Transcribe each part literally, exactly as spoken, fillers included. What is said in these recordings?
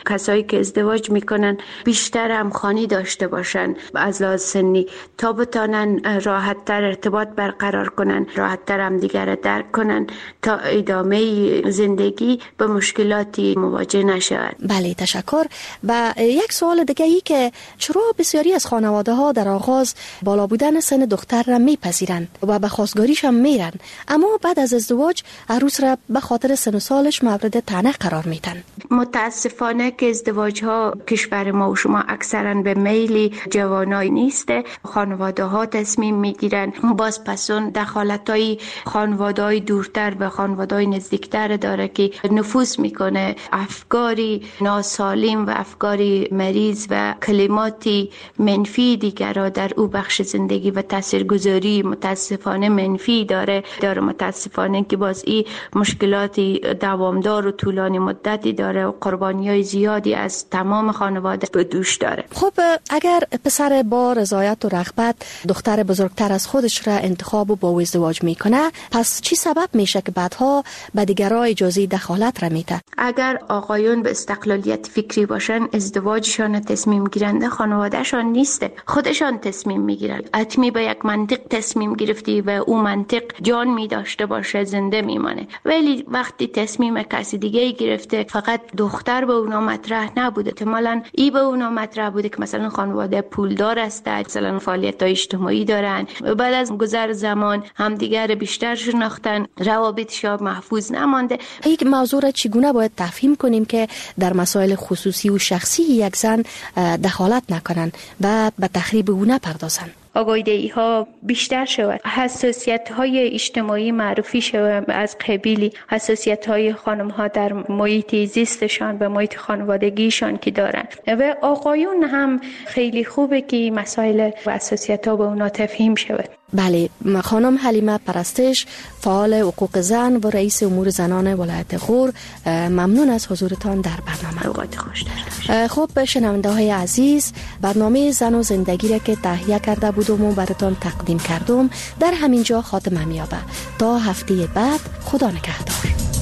کسایی که ازدواج میکنن بیشتر همخوانی داشته باشن از لحاظ سنی تا بتانن راحت تر ارتباط برقرار کنن، راحت تر هم دیگر درک کنن تا ادامه زندگی به مشکلاتی مواجه نشود. بله تشکر. و یک سوال دیگه ای که چرا بسیاری از خانواده ها در آغاز بالا بودن سن دختر را میپذیرند و به خواستگاریش هم میرن، اما بعد از ازدواج عروس را به خاطر سن و سالش مورد طعنه قرار میدن؟ متاسفانه که ازدواج ها کشور ما و شما اکثرا به میل جوانای نیسته. خانواده ها تصمیم میگیرن، باز پسون دخالت های خانواده های دورتر و خانواده های نزدیکتر داره که نفوذ میکنه، افکاری ناسالم و افکاری مریض و کلماتی منفی دیگر را در او بخش زندگی و تاثیرگذاری متاسفانه منفی داره داره متاسفانه که باز این مشکلاتی دوامدار و طولانی مدتی داره و قربانی‌های زیادی از تمام خانواده به دوش داره. خب اگر پسر با رضایت و رغبت دختر بزرگتر از خودش را انتخاب و با ازدواج میکنه، پس چی سبب میشه که بعدها به دیگرها اجازه دخالت را میده؟ اگر آقایون به استقلالیت فکری باشن، ازدواجشان تصمیم گیرنده خانوادهشان نیسته، خودشان تصمیم میگیرن. حتمی به یک منطق تصمیم گرفتی و او منطق جان می داشته باشه زنده میمانه، ولی وقتی تصمیم کسی دیگه گرفته فقط دختر به اونا مطرح نبوده، احتمالاً ای به اونا مطرح بوده که مثلا خانواده پولدار است، مثلا فعالیت‌های اجتماعی دارن، بعد از گذر زمان همدیگر بیشتر شناختن، روابطشون محفوظ نمانده. یک موضوع را چگونه باید تفهیم کنیم که در مسائل خصوصی و شخصی یک زن دخالت نکنن و به تخریب او نپردازن؟ آگاهی ها بیشتر شود، حساسیت های اجتماعی معرفی شود، از قبیل حساسیت های خانم ها در محیط زیستشان و محیط خانوادگیشان که دارن و آقایون هم خیلی خوبه که مسائل و حساسیت ها به اونا تفهیم شود. بله، خانم حلیمه پرستش، فعال حقوق زن و رئیس امور زنان ولایت غور، ممنون از حضورتان در برنامه. اوقات خوش داشته. خب شنونده های عزیز، برنامه زن و زندگی را که تهیه کرده بودم و براتان تقدیم کردم در همین جا خاتمه می‌یابد. تا هفته بعد، خدا نگهدار.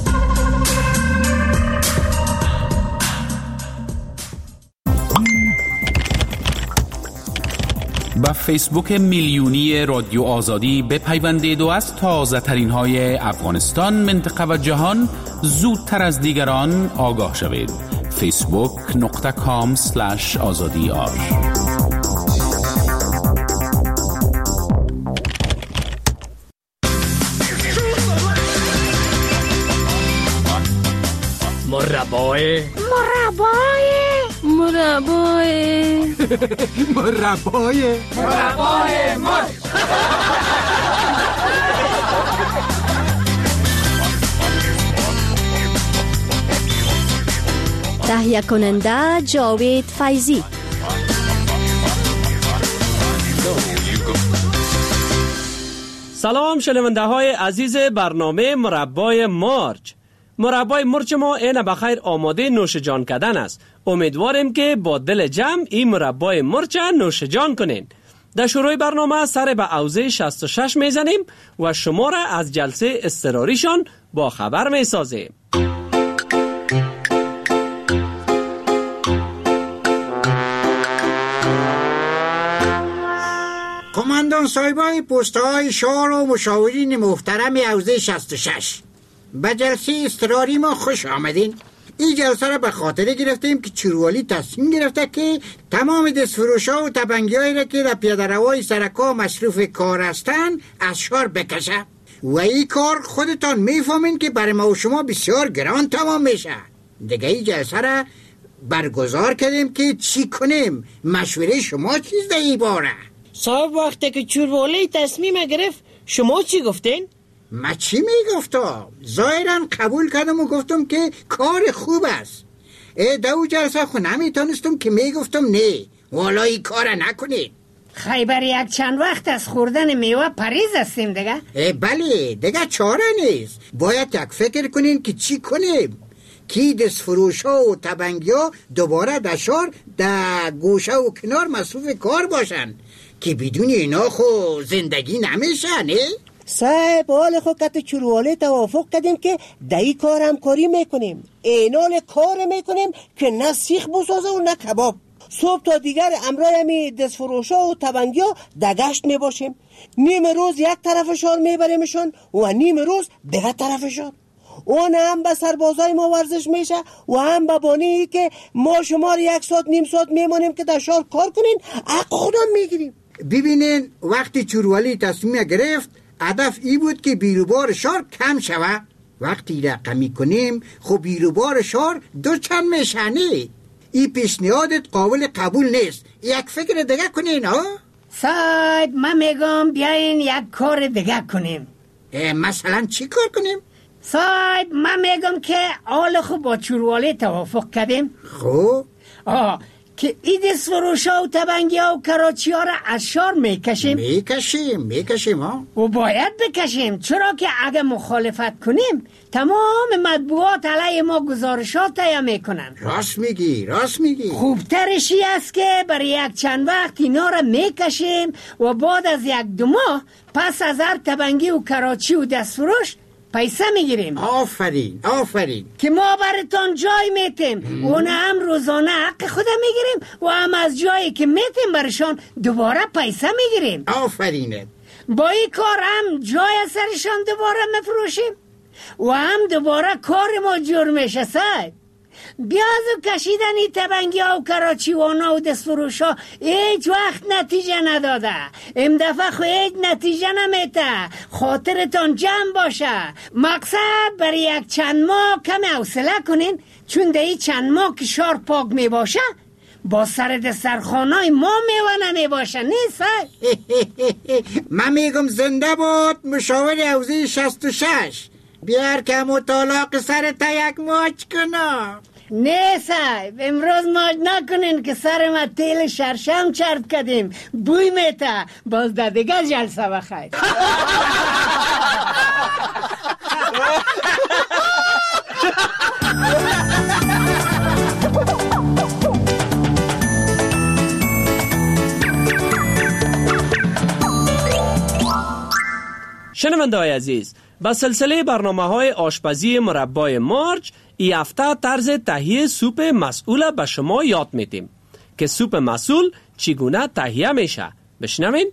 با فیسبوک میلیونی رادیو آزادی بپیوندید و از تازه ترین های افغانستان، منطقه و جهان زودتر از دیگران آگاه شوید. فیسبوک نقطه کام سلش آزادی آر. مربای مربای مربای مربای مربای مار. تهیه کننده جاوید فیضی. سلام شنونده های عزیز برنامه مربای مارچ. مربای مرچ ما اینه بخیر آماده نوش جان کردن است. امیدواریم که با دل جمع این مربای مرچ نوش جان کنین. در شروع برنامه سر به اوزه شصت و شش میزنیم و شما را از جلسه اضطراریشان با خبر میسازیم. کماندان صاحبای پست‌های شهر و مشاورین محترم حوزه شصت و شش، به جلسه اضطراری ما خوش آمدین. این جلسه را به خاطر گرفتیم که چیروالی تصمیم گرفته که تمام دستفروش‌ها و تبنگی‌هایی را که در پیاده‌روهای سرکا مصروف کار هستند از شهر بکشه و این کار خودتان میفهمین که برای ما و شما بسیار گران تمام میشه. دیگه این جلسه را برگزار کردیم که چی کنیم. مشوره شما چیز ده ای باره؟ صاحب وقتی که چیروالی تصمیم گرفت شما چی گفتین؟ ما چی میگفتم؟ ظاهرا قبول کردم و گفتم که کار خوب است. دو جلسه خو نمیتونستم که میگفتم نه والا این کار نکنید. خیبر یک چند وقت از خوردن میوه پریز هستیم دیگه. بله دیگه چاره نیست. باید یک فکر کنین که چی کنیم. کی دست فروش ها و تبنگی ها دوباره دشار در گوشه و کنار مصروف کار باشن که بدون اینا خو زندگی نمیشه نه؟ صاحب حال خود که چرووالی توافق کردیم که دایی کار همکاری میکنیم، اینال کار میکنیم که نه سیخ بسازه و نه کباب. صبح تا دیگر امرای همی دستفروشا و تبنگیا دگشت میباشیم. نیم روز یک طرفشان میبریمشان و نیم روز دیگر طرفشان. اون هم به سربازای ما ورزش میشه و هم به بانی که ما شما یک ساعت نیم ساعت میمانیم که در شهر کار کنین حق خودم میگیریم. ببینین وقتی چوروالی تصمیم گرفت هدف ای بود که بیروبار شهر کم شوه. وقتی رقمی کنیم خب بیروبار شهر دو چند میشنه. ای پیشنهادت قابل قبول نیست. یک فکر دیگه کنین ها؟ صاحب من میگم بیاین یک کار دیگه کنیم. مثلا چی کار کنیم؟ صاحب من میگم که حال خوب با چوروالی توافق کردیم. خب آه که ای دست فروشا و تبنگی ها و کراچی ها را از شهر میکشیم میکشیم میکشیم ها و باید بکشیم، چرا که اگه مخالفت کنیم تمام مطبوعات علیه ما گزارشات تهیه میکنن. راست میگی راست میگی خوبترشی است که برای یک چند وقت اینا را میکشیم و بعد از یک دو ماه پس از هر تبنگی و کراچی و دست فروش پیسه میگیریم. آفرین آفرین که ما براتون جای میتیم و نه هم روزانه حق خودم میگیریم و هم از جایی که میتیم برشان دوباره پیسه میگیریم. آفرینه. با این کار هم جای سرشان دوباره مفروشیم و هم دوباره کار ما جور میشه. صاحب بیاز و کشیدنی تبنگی ها و کراچی وانا و دستفروش ها هیچ وقت نتیجه نداده. ام دفعه خو هیچ نتیجه نمیته. خاطرتان جمع باشه. مقصد برای یک چند ماه کم حوصله کنین، چون در چند ماه که شهر پاک می باشه با سر دسترخوانای ما میوه نمی باشه. نیست؟ من میگم زنده بود مشاور حوزه شصت و شش. بیار که مطالق سر تا یک ماچ کنم. نه صاحب امروز ماچ نکنین که سر ما تیل شرشم چرب کردیم بوی میته. باز در دیگه جلسه بخیر. شنونده های عزیز، با سلسله برنامه های آشپزی مربای مارچ ای هفته طرز تهیه سوپ مسئول به شما یاد میدیم که سوپ مسئول چگونه تهیه میشه. بشنوین.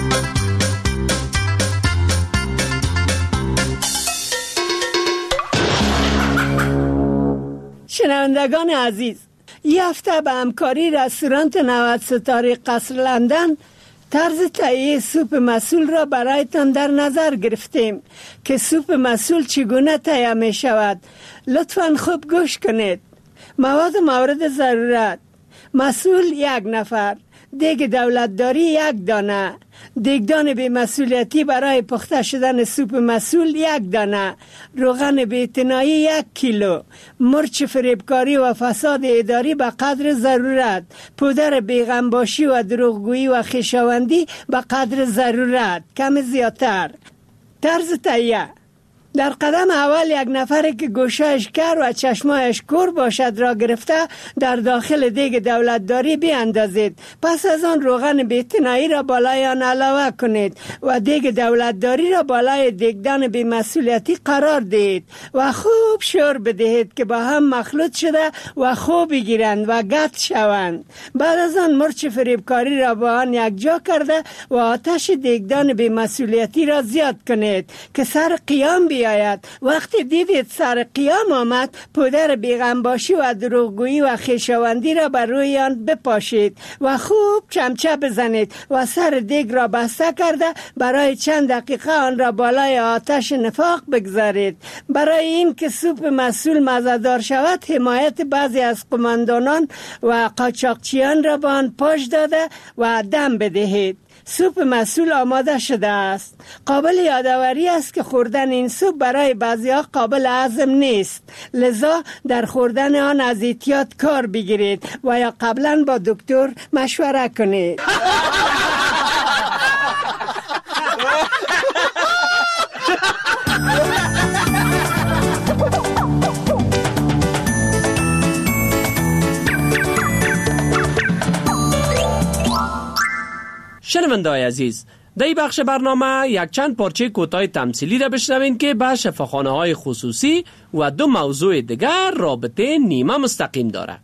شنوندگان عزیز، ای هفته به همکاری رستوران نود ستاره قصر لندن طرز تهیه سوپ مسئول را برایتان در نظر گرفتیم که سوپ مسئول چگونه تهیه می شود. لطفاً خوب گوش کنید. مواد مورد ضرورت: مسئول یک نفر، دیگ دولتداری یک دانه، دیگدان بی مسئولیتی برای پخته شدن سوپ مسئول یک دانه، روغن بی‌اعتنایی یک کیلو، مرچ فریبکاری و فساد اداری به قدر ضرورت، پودر بیغمباشی و دروغگویی و خویشاوندی به قدر ضرورت، کم زیادتر. طرز تهیه: در قدم اول یک نفر که گوشهش کر و چشمایش کور باشد را گرفته در داخل دیگ دولتداری بیاندازید. پس از آن روغن بی‌اعتنایی را بالای آن علاوه کنید و دیگ دولتداری را بالای دیگدان بی‌مسئولیتی قرار دهید و خوب شور بدهید که با هم مخلوط شده و خوب بگیرند و گت شوند. بعد از آن مرچ فریبکاری را با آن یک جا کرده و آتش دیگدان بی‌مسئولیتی را زیاد کنید که سر قیام بیاید. وقتی دیدید سر قیام آمد، پودر بیغمباشی و دروغگویی و خویشاوندی را بر روی آن بپاشید و خوب چمچه بزنید و سر دیگ را بسته کرده برای چند دقیقه آن را بالای آتش نفاق بگذارید. برای این که سوپ مسئول مزه‌دار شود، حمایت بعضی از قماندانان و قاچاقچیان را به آن پاش داده و دم بدهید. سوپ مسئول آماده شده است. قابل یادآوری است که خوردن این سوپ برای بعضی‌ها قابل هضم نیست، لذا در خوردن آن از احتیاط کار بگیرید و یا قبلا با دکتر مشوره کنید. شنونده‌های عزیز، در این بخش برنامه یک چند پارچه کوتاه تمثیلی را بشنوین که به شفاخانه های خصوصی و دو موضوع دیگر رابطه نیمه مستقیم داره.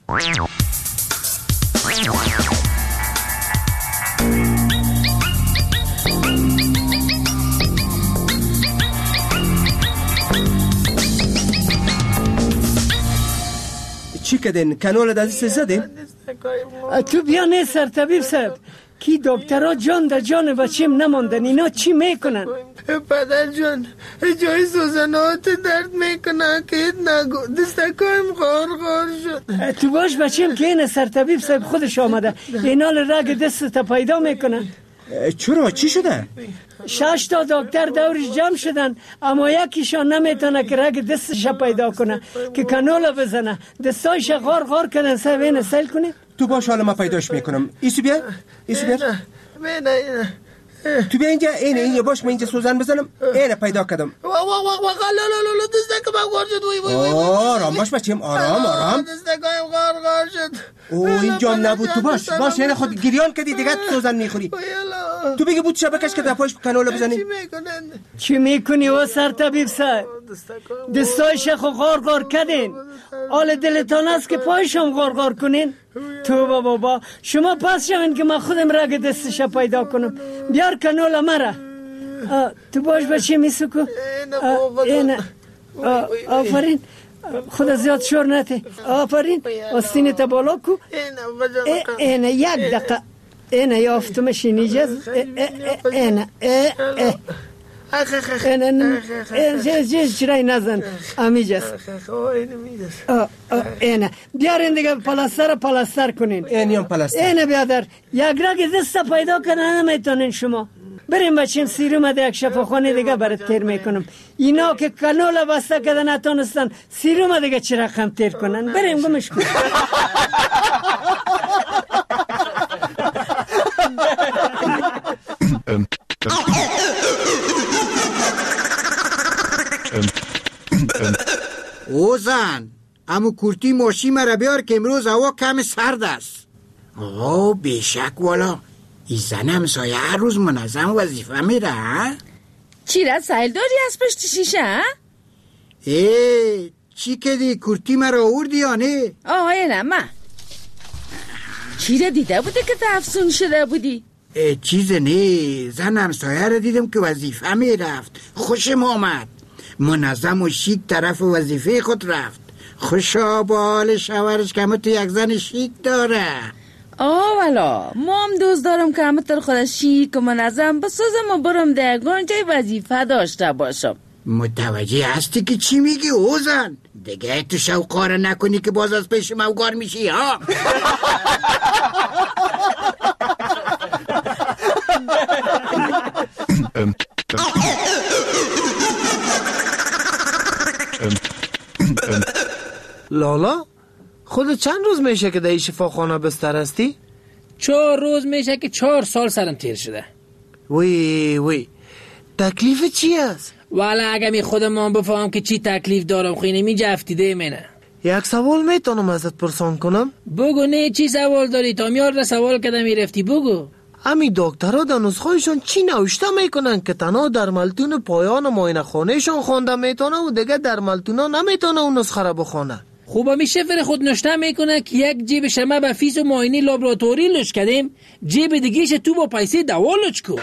چی کردین؟ کانال دازی زدین؟ تو بیا نه سر طبیب صاحب کی دکترها جان در جان بچیم نماندن، اینا چی میکنن؟ پدر جان جای سوزنات درد میکنن که نگو دستکایم غار غار شد. تو باش بچیم که این سر طبیب صاحب خودش آمده اینا رگ دست تا پیدا میکنن. چرا؟ چی شده؟ شش تا دکتر دورش جمع شدن اما یکیشان نمیتونه که رگ دستش پیدا کنه که کانولا بزنه. دستایش غار غار کردن صاحب این سیل کنه. تو باش حالا من پیداش میکنم. ایسو بیا ایسو بیا تو بیا اینجا. اینه اینجا باش من اینجا سوزن بزنم. اینه پیدا کردم. وا وا وا وا لا لا لا دستکم غار شد. وای وای وای آرام باش بچیم آرام آرام. دستکم غار غار شد. او اینجا نبود. تو باش باش یعنی خود گریان کردی دیگه سوزن میخوری. تو بگی بود شبکش که دپاش کانولا بزنی. چی میکنی و سر طبیب صاحب؟ دستایش خو غار غار کردین. آل دلتان است که پایشم غار غار کنین. تو بابا با شما پس شوین که من خودم رگ دستش پیدا کنم. بیار کانولا مرا. تو باش بچه میسکو. اینه آفرین. خدا زیاد شور نته. آفرین. آستین تا بالا کو. اینه یک دقیقه. اینه یافتمش اینجا. اینه اینه اینه چرای نزن امیجاز. اینه بیارین دیگه پلاستر پلاستر کنین. اینیام پلاستر. اینه بیادر یک رگ دست پیدا کنن نمیتونین شما. بریم بچیم سیروم ده یک شفاخانه دیگه برات تیر میکنم. اینا که کانولا بسته کردن نتونستن سیروم دیگه چه رقم تیر کنن. بریم گمش کن. اوزن امو کورتی ماشی مرا بیار که امروز هوا کم سرد است. آه بیشک والا این زن همسایه هر روز منظم وظیفه میره. چی را سایل داری از پشت شیشه ها؟ ای چی کدی کورتی مرا آوردی یا نه؟ آه اینه ما چی را دیده بوده که تفسون شده بودی؟ چیز نه زن همسایه را دیدم که وظیفه میرفت. خوشم آمد. منظم و شیک طرف وظیفه خود رفت. خوشا با حال شوهرش که همه تو یک زن شیک داره. آه والا ما هم دوست دارم که همه تر خودش شیک و منظم بسازم و برم درگان جای وظیفه داشته باشم. متوجه هستی که چی میگی اوزن؟ دیگه تو شوقاره نکنی که باز از پیش موگار میشی ها. لالا خود چند روز میشه که در این شفاخانه بستر هستی؟ چهار روز میشه که چهار سال سرم تیر شده. وی وی تکلیف چی است؟ والا اگه می خودم من بفهم که چی تکلیف دارم خیلی می جفتیده منه. یک سوال میتونم ازت پرسان کنم؟ بگو. نه چی سوال داری؟ تا میار ده سوال کده میرفتی بگو. امی دکترها در نسخهشون چی نوشته میکنن که تنها در ملتون پایان معاینه خانهشون خونده میتونه و دیگه در ملتونا نمیتونه اون نسخه را بخونه؟ خوبا می شفر خود نشته میکنه که یک جیب شما به فیس و معاینه لابراتوری لچ کردیم، جیب دیگهش تو با پیسه دوا لچ کو.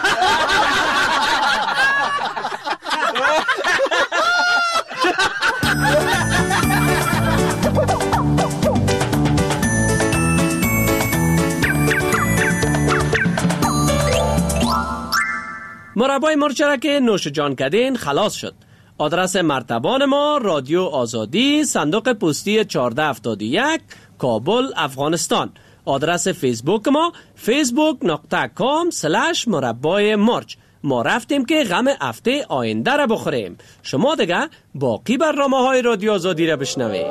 مربای مرچ که نوش جان کردین خلاص شد. آدرس مرتبان ما رادیو آزادی، صندوق پستی چهارده هفتاد و یک، کابل، افغانستان. آدرس فیسبوک ما فیسبوک نقطه کام سلش مربای مرچ. ما رفتیم که غم هفته آینده را بخوریم. شما دیگه باقی برنامه های رادیو آزادی را بشنوید.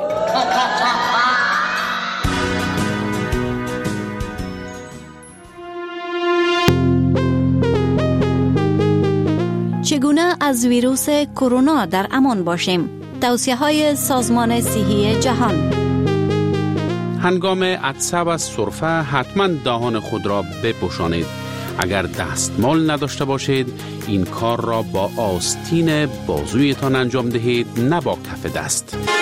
چگونه از ویروس کرونا در امان باشیم؟ توصیه های سازمان صحی جهان. هنگام عطسه و سرفه حتما دهان خود را بپوشانید. اگر دستمال نداشته باشید این کار را با آستین بازویتان انجام دهید، نه با کف دست.